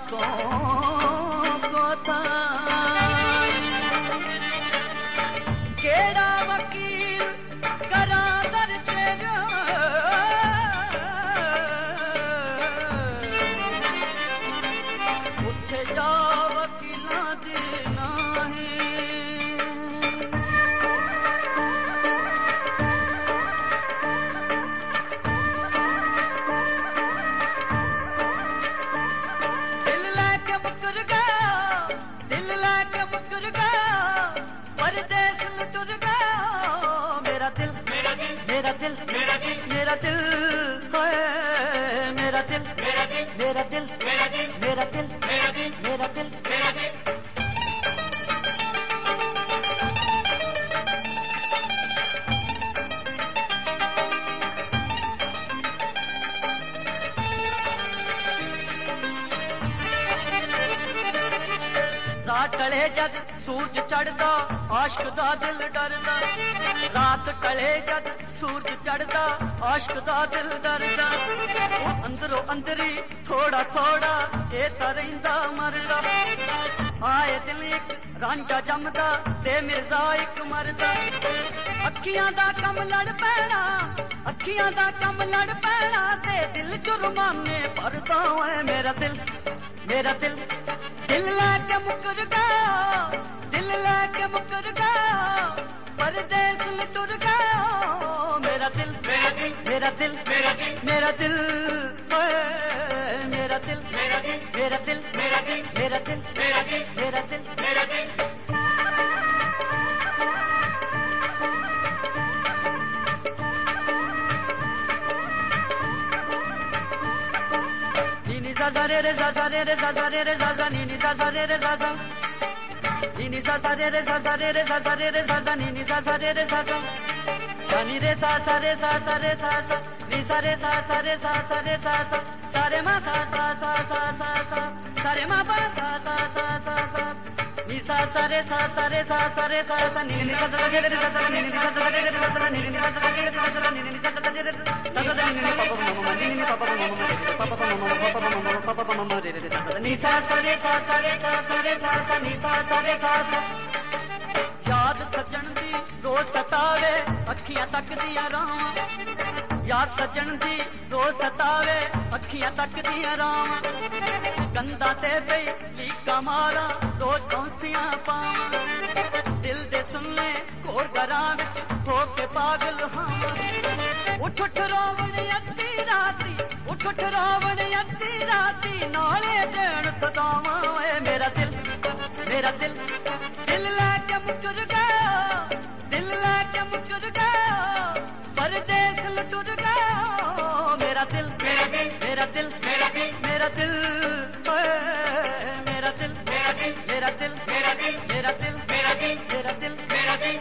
आशिकों को था। केड़ा वकील करा दर तेरा, उठे जा वकीला दी नाही। दिल लेके मुकर गया, दिल लेके मुकर गया, परदेस में टुर गया। मेरा दिल, मेरा दिल, मेरा दिल, मेरा दिल, मेरा दिल, मेरा दिल, मेरा दिल, मेरा दिल, मेरा दिल, मेरा दिल, मेरा दिल, मेरा दिल, मेरा दिल। रात टले जद सूरज चढ़दा, आशिक दा दिल डरदा। रात टले जद सूरज चढ़दा, आशिक दा दिल डरदा। अंदरों अंदरी थोड़ा थोड़ा ये तां रहिंदा मरदा। आए दिल एक रांझा जमदा ते मिर्जा एक मरदा। अखियां दा कम लड़ पैना, अखियां दा कम लड़ पैना, ते दिल जुर्माने भरदा है। मेरा दिल, मेरा दिल, दिल लेके मुकर गया, दिल लेके मुकर गया, परदेस में टुर गया। मेरा दिल, मेरा दिल, मेरा दिल, मेरा दिल, मेरा दिल, मेरा दिल, मेरा दिल, मेरा दिल, मेरा दिल, मेरा दिल, मेरा दिल, मेरा दिल, मेरा दिल। Zaza re re zaza re re zaza re re zaza ni ni zaza re re zaza ni ni zaza re re zaza re re zaza re re zaza ni ni zaza re re zaza sa ni re sa sa re sa sa re sa sa ni sa re sa sa re sa sa re sa sa sa re ma sa sa sa sa sa sa sa re ma pa sa sa sa sa sa ni sa sa re sa sa re sa sa re sa sa ni ni zaza re re zaza ni ni zaza re re zaza ni ni zaza re re zaza ni ni zaza re re zaza ni ni papa mama ni ni papa mama papa mama papa mama re re zaza ni sa sa re sa sa re sa sa re sa sa ni sa sa re sa sa। याद सजन दी रोज सतावे अखियां तक दिया रावां, याद सजन दी रोज सतावे अखियां तक दिया रावां। गंदा ते पई लीका मारा रोज कौंसियां पावां। दिल दे सुनने कोर घरां विच हो के पागल हां। उठ उठ रोवण अद्धी राती, उठ उठ रोवण अद्धी राती, नाले देण सदावां। मेरा दिल, मेरा दिल, दिल लेके मुकर गया, दिल लेके मुकर गया, परदेस में टुर गया। मेरा दिल, मेरा दिल, मेरा दिल, मेरा दिल, मेरा दिल, मेरा दिल, मेरा दिल, मेरा दिल, मेरा दिल, मेरा दिल, मेरा दिल, मेरा दिल, मेरा दिल।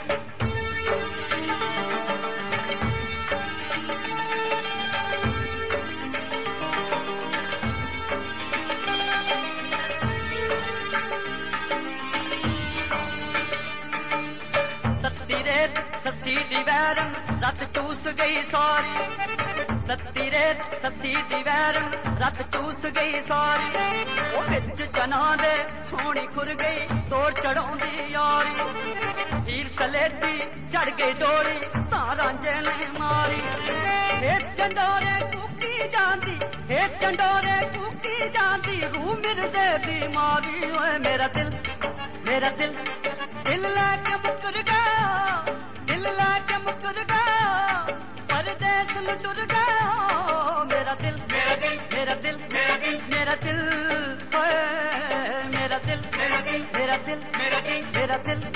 सत्ती दी वैरन रत चूस गई सारी, सत्ती रेत सत्ती दी वैरन रत चूस गई सारी। ओ बिच जना दे सोनी खुर गई तोड़ चढ़ाउंदी यारी। हीर सलेटी चढ़ गई डोरी तां ने मारी। हे चंडोरे कुकी जांदी, हे चंडोरे कुकी जांदी, रूह मिर्दे दी मारी। ओए मेरा दिल, मेरा दिल, दिल लेके मुकर गया, दिल लेके मुकर गया, परदेस में टुर गया। मेरा दिल, मेरा दिल, मेरा दिल, मेरा दिल, मेरा दिल, मेरा दिल, मेरा दिल, मेरा दिल, मेरा दिल, मेरा दिल, मेरा दिल।